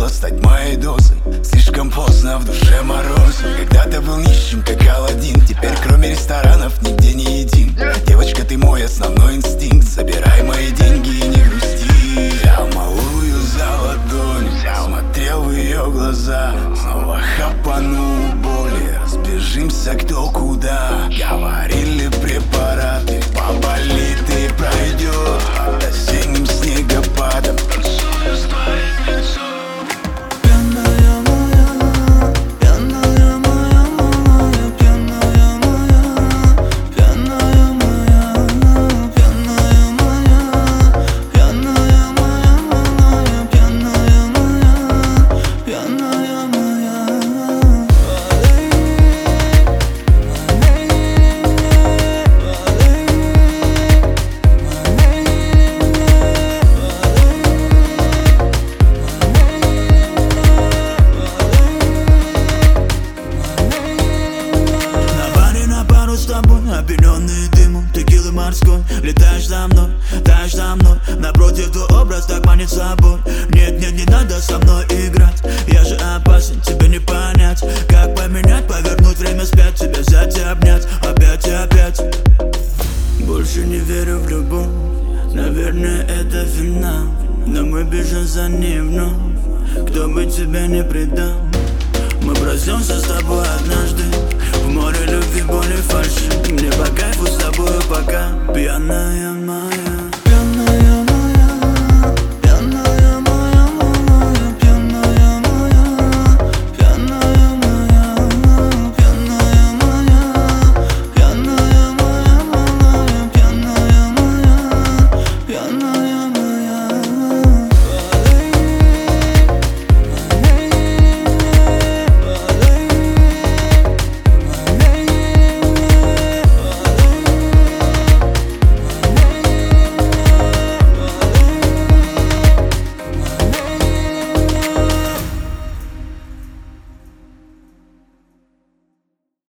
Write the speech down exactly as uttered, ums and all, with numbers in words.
стать моей дозой. Слишком поздно, в душе мороз. Когда-то был нищим, как Аладдин. Теперь кроме ресторанов нигде не едим. Девочка, ты мой основной инстинкт. Забирай мои деньги и не грусти. Я малую за ладонь, смотрел в ее глаза. Снова хапанул боли, разбежимся кто куда. Говорили препараты, поболит и пройдет под осенним снегопадом. Танцую с твоим лицом. Пьяная моя, пьяная моя, моя, пьяная моя, пьяная моя, пьяная моя, пьяная моя, моя, пьяная моя, пьяная моя. С тобой, опьянённый дымом, текилы морской. Летаешь за мной, таешь за мной. Напротив, твой образ так манит собой. Нет, нет, не надо со мной играть. Я же опасен, тебе не понять. Как поменять, повернуть время вспять. Тебя взять и обнять, опять и опять. Больше не верю в любовь. Наверное, это финал. Но мы бежим за ним вновь. Кто бы тебя не предал. Мы проснемся с тобой однажды в море любви, боли, фальши. Мне по кайфу с тобою пока. Пьяная мать.